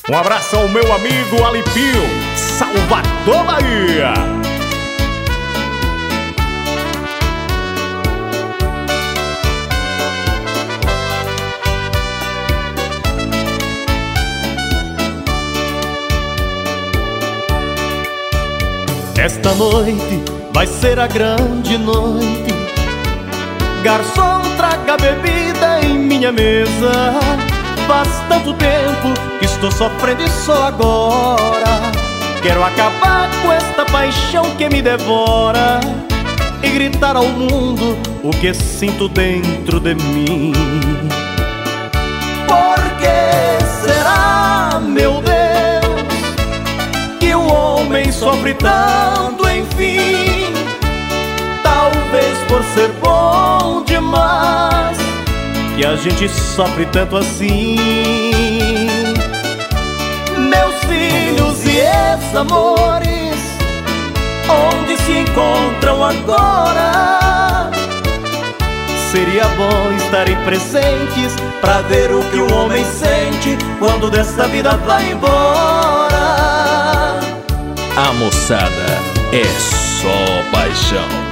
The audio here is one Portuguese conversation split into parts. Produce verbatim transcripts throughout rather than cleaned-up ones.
Um abraço ao meu amigo Alipinho, Salvador, Bahia. Esta noite vai ser a grande noite. Garçom, traga bebida em minha mesa. Faz tanto tempo que estou sofrendo e só agora quero acabar com esta paixão que me devora e gritar ao mundo o que sinto dentro de mim. Por que será, meu Deus, que o homem sofre tanto, enfim? Talvez por ser bom demais que a gente sofre tanto assim. Meus filhos e ex-amores, onde se encontram agora? Seria bom estarem presentes pra ver o que o homem sente quando desta vida vai embora. A moçada é só paixão.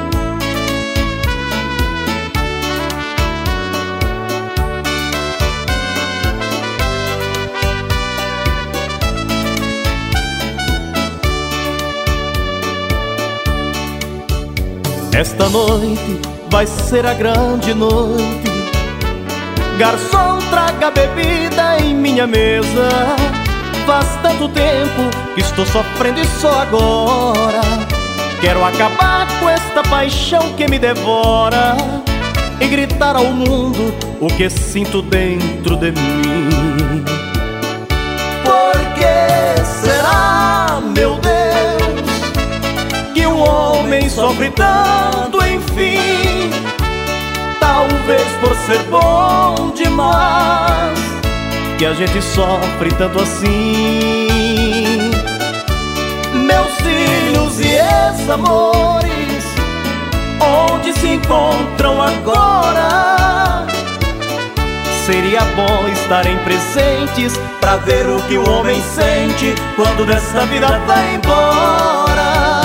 Esta noite vai ser a grande noite. Garçom, traga bebida em minha mesa. Faz tanto tempo que estou sofrendo e só agora quero acabar com esta paixão que me devora e gritar ao mundo o que sinto dentro de mim. Por que será, meu Deus, que o homem sofre tanto, enfim? Talvez por ser bom demais que a gente sofre tanto assim. Meus filhos e ex-amores, onde se encontram agora? Seria bom estarem presentes pra ver o que o homem sente quando dessa vida vai embora.